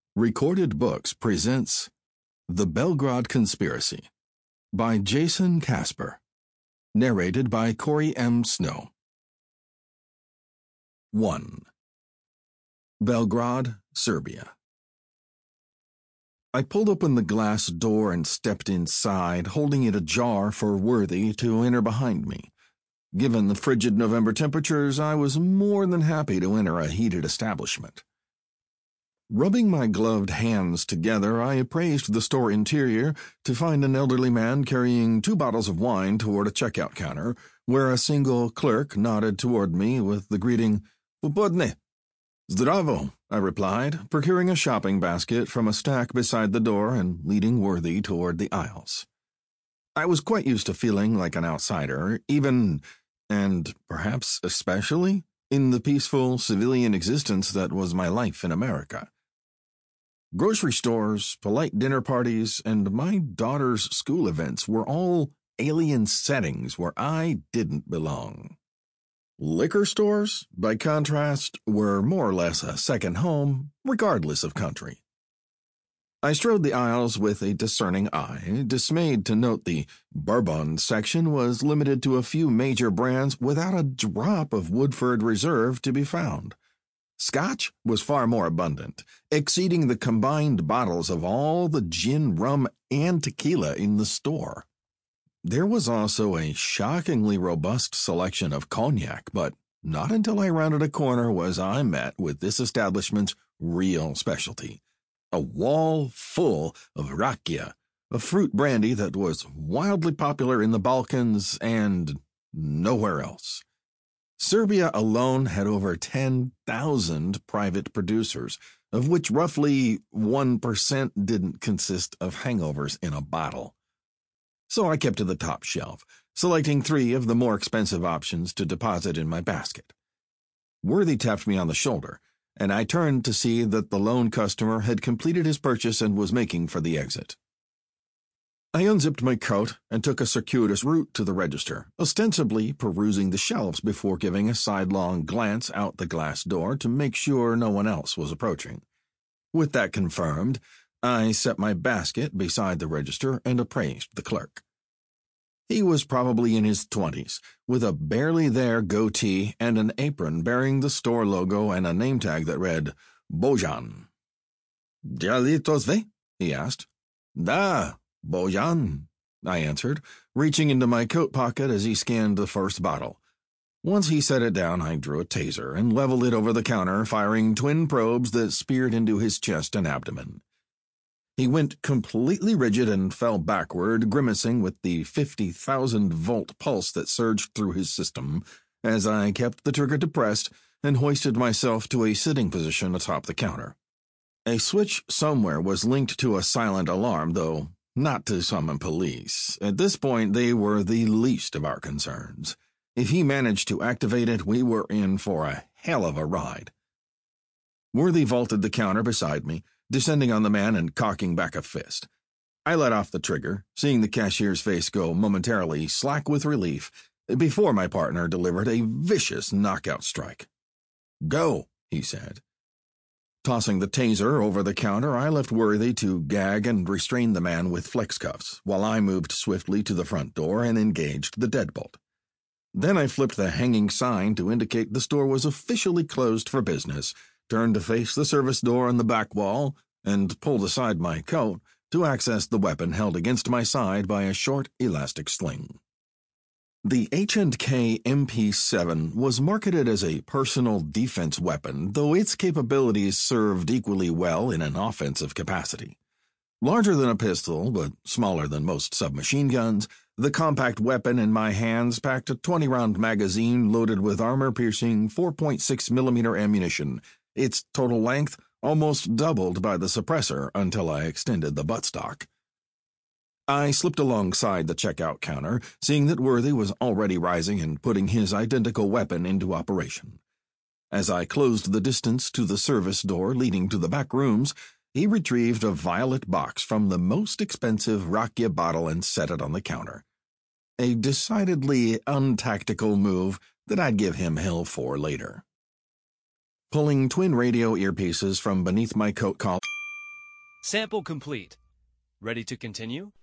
Recorded Books presents The Belgrade Conspiracy by Jason Casper. Narrated by Corey M. Snow. 1. Belgrade, Serbia. I pulled open the glass door and stepped inside, holding it ajar for Worthy to enter behind me. Given the frigid November temperatures, I was more than happy to enter a heated establishment. Rubbing my gloved hands together, I appraised the store interior to find an elderly man carrying 2 bottles of wine toward a checkout counter, where a single clerk nodded toward me with the greeting, "Popodne." "Zdravo," I replied, procuring a shopping basket from a stack beside the door and leading Worthy toward the aisles. I was quite used to feeling like an outsider, even, and perhaps especially, in the peaceful civilian existence that was my life in America. Grocery stores, polite dinner parties, and my daughter's school events were all alien settings where I didn't belong. Liquor stores, by contrast, were more or less a second home, regardless of country. I strode the aisles with a discerning eye, dismayed to note the bourbon section was limited to a few major brands without a drop of Woodford Reserve to be found. Scotch was far more abundant, exceeding the combined bottles of all the gin, rum, and tequila in the store. There was also a shockingly robust selection of cognac, but not until I rounded a corner was I met with this establishment's real specialty: a wall full of rakia, a fruit brandy that was wildly popular in the Balkans and nowhere else. Serbia alone had over 10,000 private producers, of which roughly 1% didn't consist of hangovers in a bottle. So I kept to the top shelf, selecting 3 of the more expensive options to deposit in my basket. Worthy tapped me on the shoulder, and I turned to see that the lone customer had completed his purchase and was making for the exit. I unzipped my coat and took a circuitous route to the register, ostensibly perusing the shelves before giving a sidelong glance out the glass door to make sure no one else was approaching. With that confirmed, I set my basket beside the register and appraised the clerk. He was probably in his 20s, with a barely-there goatee and an apron bearing the store logo and a name tag that read, Bojan. "Djalitos ve?" he asked. "Da, Bojan," I answered, reaching into my coat pocket as he scanned the first bottle. Once he set it down, I drew a taser and leveled it over the counter, firing twin probes that speared into his chest and abdomen. He went completely rigid and fell backward, grimacing with the 50,000-volt pulse that surged through his system, as I kept the trigger depressed and hoisted myself to a sitting position atop the counter. A switch somewhere was linked to a silent alarm, though not to summon police. At this point, they were the least of our concerns. If he managed to activate it, we were in for a hell of a ride. Worthy vaulted the counter beside me, descending on the man and cocking back a fist. I let off the trigger, seeing the cashier's face go momentarily slack with relief, before my partner delivered a vicious knockout strike. "Go," he said. Tossing the taser over the counter, I left Worthy to gag and restrain the man with flex cuffs, while I moved swiftly to the front door and engaged the deadbolt. Then I flipped the hanging sign to indicate the store was officially closed for business, turned to face the service door on the back wall, and pulled aside my coat to access the weapon held against my side by a short elastic sling. The H&K MP7 was marketed as a personal defense weapon, though its capabilities served equally well in an offensive capacity. Larger than a pistol, but smaller than most submachine guns, the compact weapon in my hands packed a 20-round magazine loaded with armor-piercing 4.6mm ammunition, its total length almost doubled by the suppressor until I extended the buttstock. I slipped alongside the checkout counter, seeing that Worthy was already rising and putting his identical weapon into operation. As I closed the distance to the service door leading to the back rooms, he retrieved a violet box from the most expensive rakia bottle and set it on the counter. A decidedly untactical move that I'd give him hell for later. Pulling twin radio earpieces from beneath my coat collar, Sample complete. Ready to continue?